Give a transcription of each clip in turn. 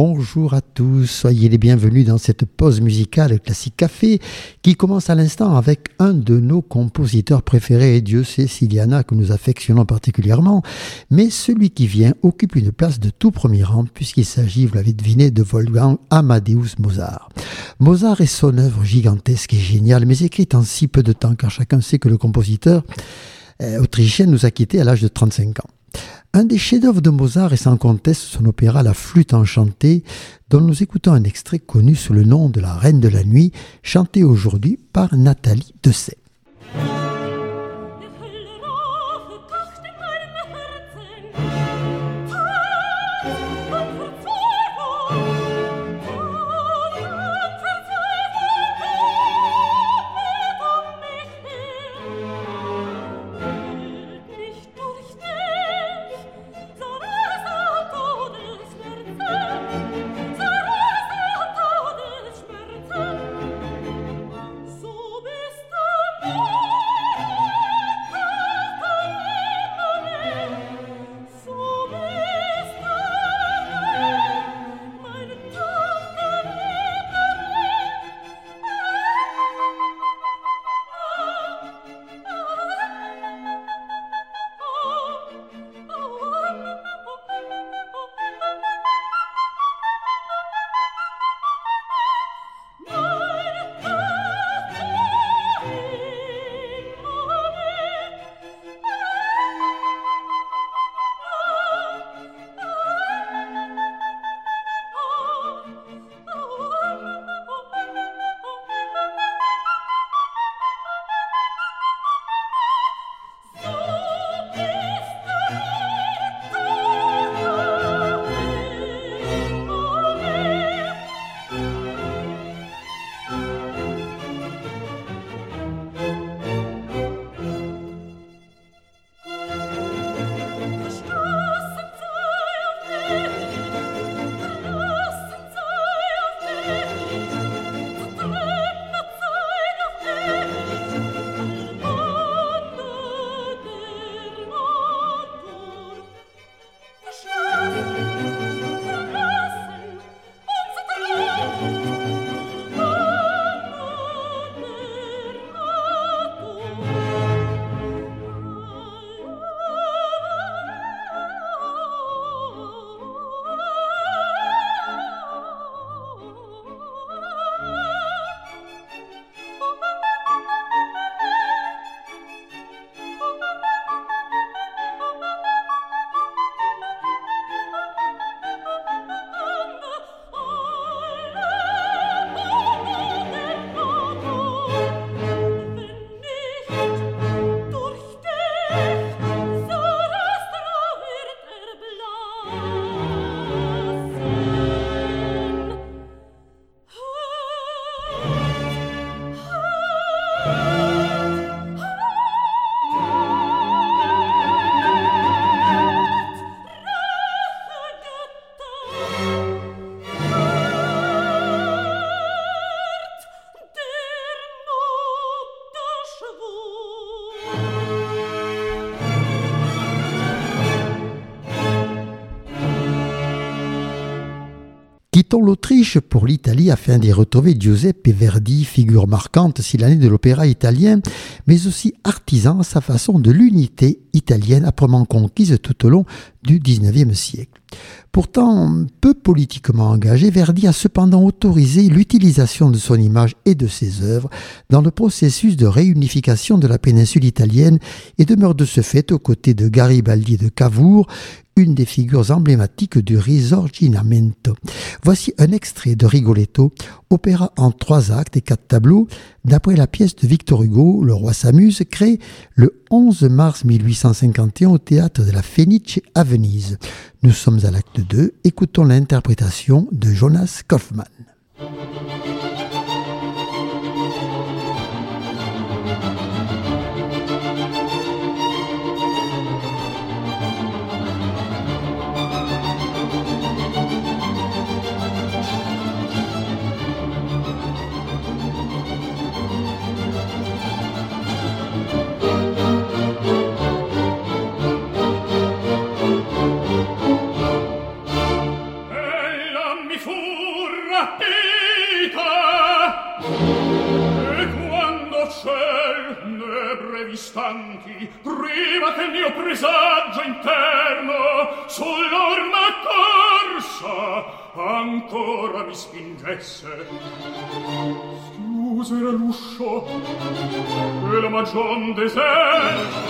Bonjour à tous, soyez les bienvenus dans cette pause musicale Classique Café qui commence à l'instant avec un de nos compositeurs préférés, Dieu sait Siliana que nous affectionnons particulièrement, mais celui qui vient occupe une place de tout premier rang puisqu'il s'agit, vous l'avez deviné, de Wolfgang Amadeus Mozart. Mozart et son œuvre gigantesque et géniale, mais écrite en si peu de temps car chacun sait que le compositeur autrichien nous a quittés à l'âge de 35 ans. Un des chefs-d'œuvre de Mozart est sans conteste son opéra La Flûte enchantée, dont nous écoutons un extrait connu sous le nom de La Reine de la Nuit, chanté aujourd'hui par Nathalie Dessay. Quittons l'Autriche pour l'Italie afin d'y retrouver Giuseppe Verdi, figure marquante s'il en est de l'opéra italien, mais aussi artisan à sa façon de l'unité italienne âprement conquise tout au long du XIXe siècle. Pourtant, peu politiquement engagé, Verdi a cependant autorisé l'utilisation de son image et de ses œuvres dans le processus de réunification de la péninsule italienne et demeure de ce fait aux côtés de Garibaldi et de Cavour, une des figures emblématiques du Risorgimento. Voici un extrait de Rigoletto, opéra en 3 actes et 4 tableaux, d'après la pièce de Victor Hugo, Le Roi s'amuse, créée le 11 mars 1851 au théâtre de la Fenice à Venise. Nous sommes à l'acte 2, écoutons l'interprétation de Jonas Kaufmann. Mi rapita e quando ciel ne brevi istanti prima che il mio presagio interno sull'orma corsa ancora mi spingesse schiusere l'uscio e la magion deserta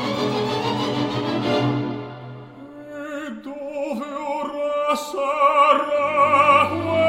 e dove ora sarà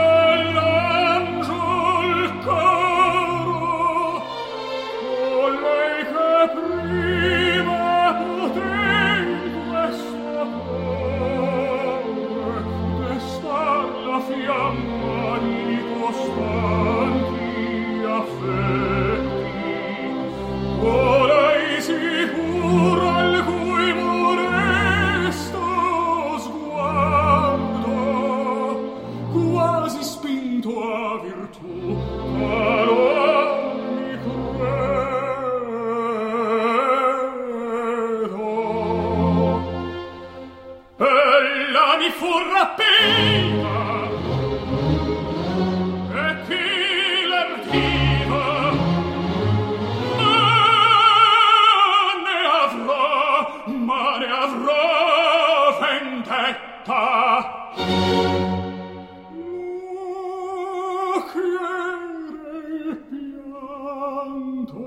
quell'angiol caro colei che prima potei questo cuore destar la fiamma di costanti affetti colei sicuro al cui modesto sguardo quasi spinto a virtù allora mi credo ella mi fu rapita e chi l'ardiva ma ne avrò vendetta chiede pianto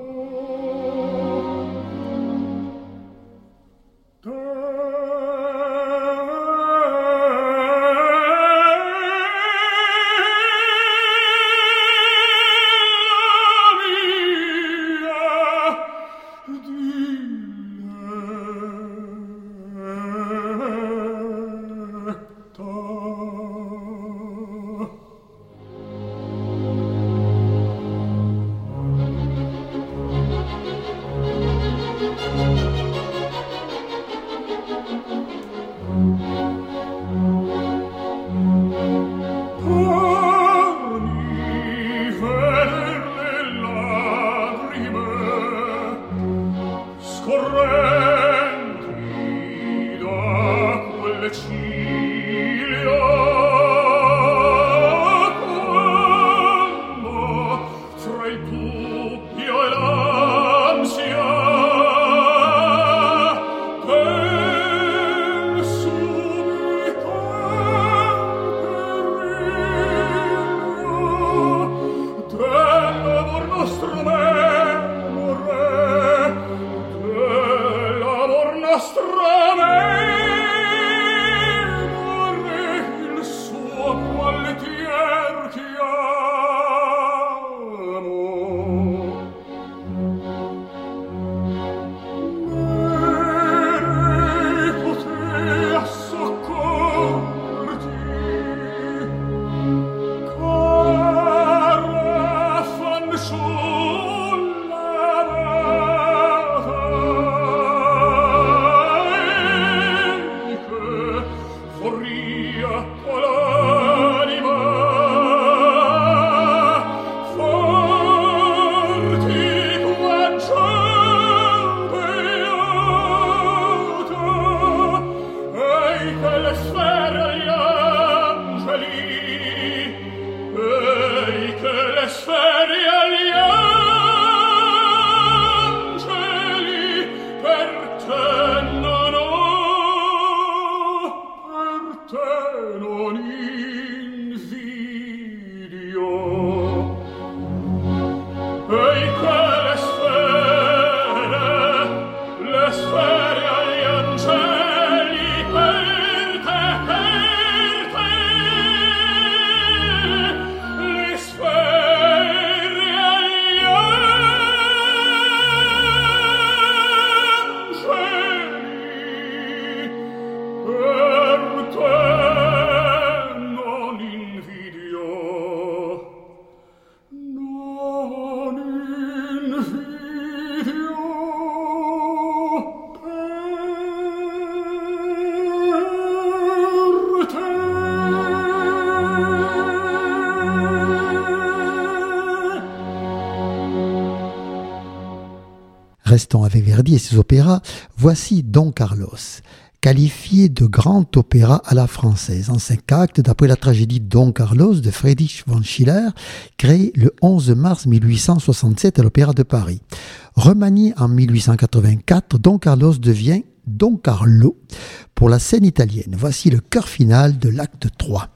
Restons avec Verdi et ses opéras. Voici Don Carlos. qualifié de grand opéra à la française, en 5 actes, d'après la tragédie Don Carlos de Friedrich von Schiller, créée le 11 mars 1867 à l'Opéra de Paris. Remanié en 1884, Don Carlos devient Don Carlo pour la scène italienne. Voici le chœur final de l'acte 3.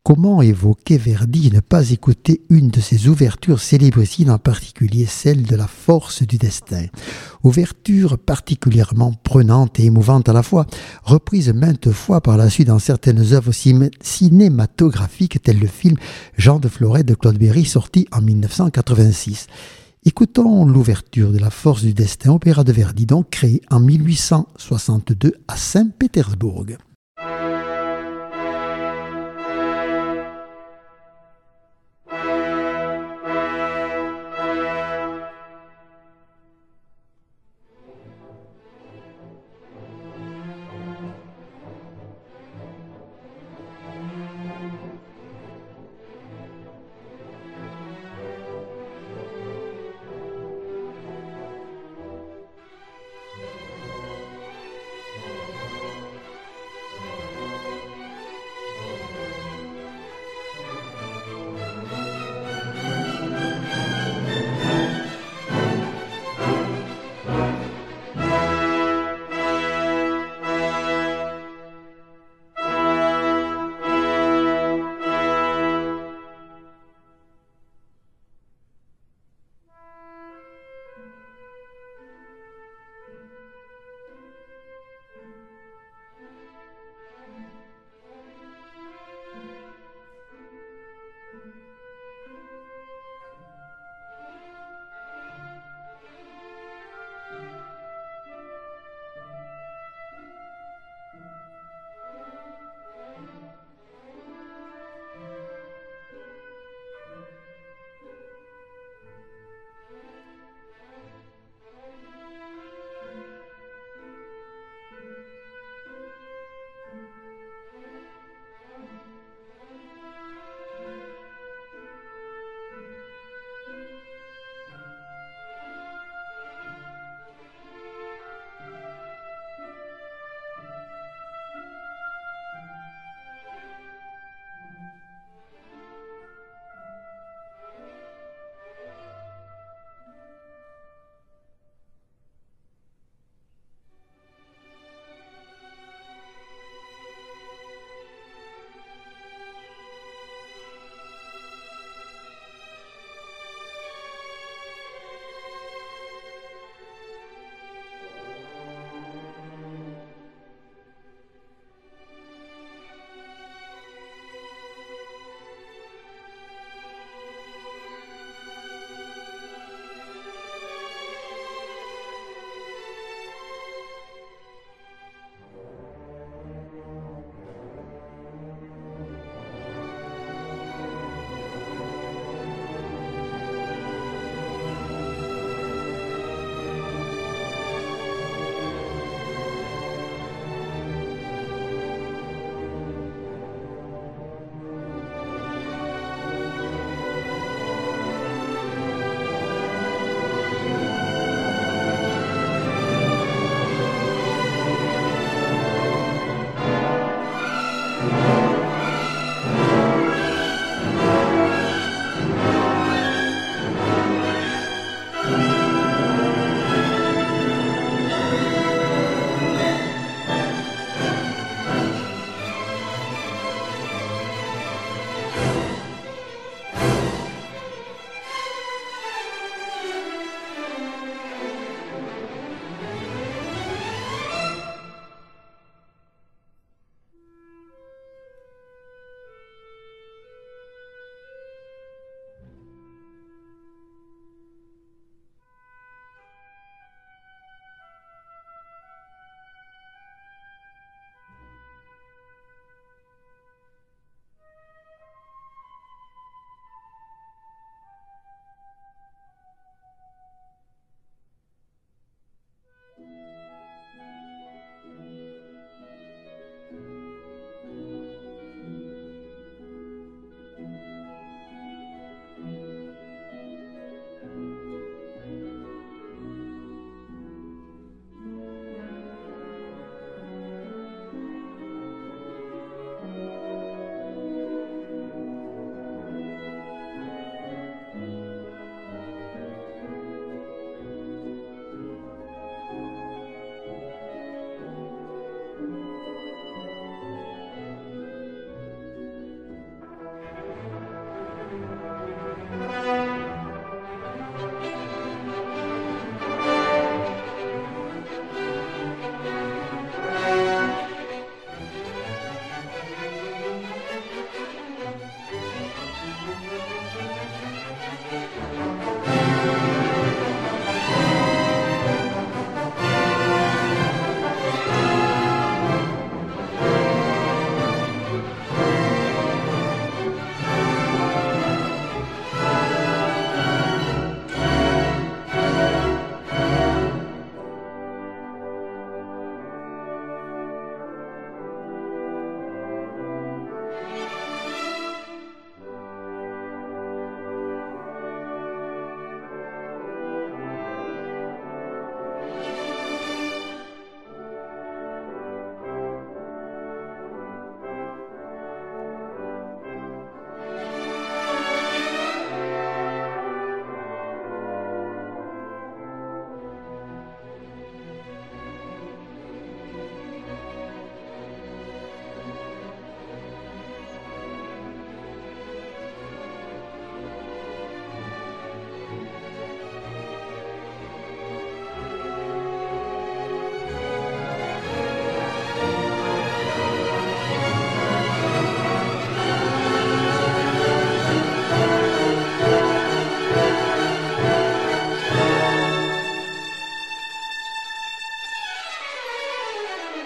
Comment évoquer Verdi et ne pas écouter une de ses ouvertures célébrissimes, en particulier celle de la force du destin? Ouverture particulièrement prenante et émouvante à la fois, reprise maintes fois par la suite dans certaines œuvres cinématographiques telles le film Jean de Florette de Claude Berry sorti en 1986. Écoutons l'ouverture de la force du destin, opéra de Verdi, donc créé en 1862 à Saint-Pétersbourg.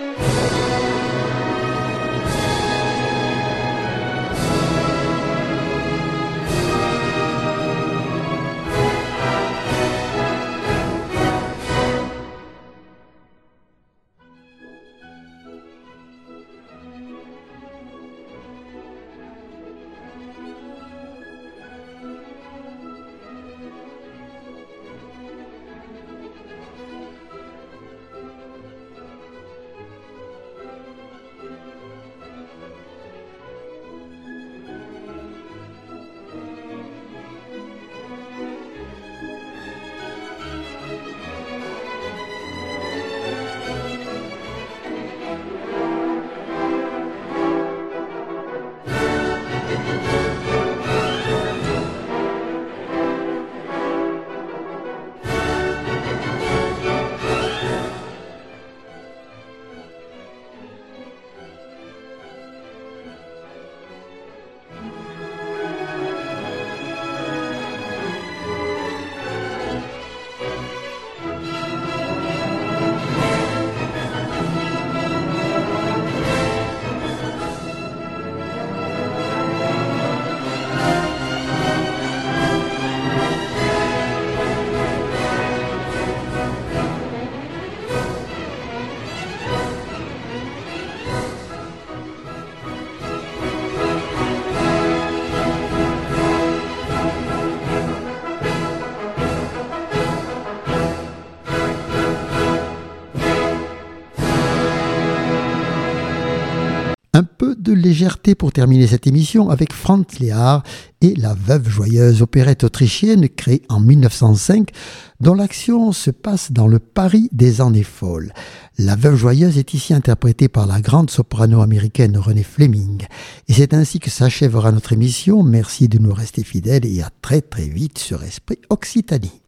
Un peu de légèreté pour terminer cette émission avec Franz Lehár et La Veuve Joyeuse, opérette autrichienne créée en 1905, dont l'action se passe dans le Paris des années folles. La Veuve Joyeuse est ici interprétée par la grande soprano américaine Renée Fleming. Et c'est ainsi que s'achèvera notre émission. Merci de nous rester fidèles et à très très vite sur Esprit Occitanie.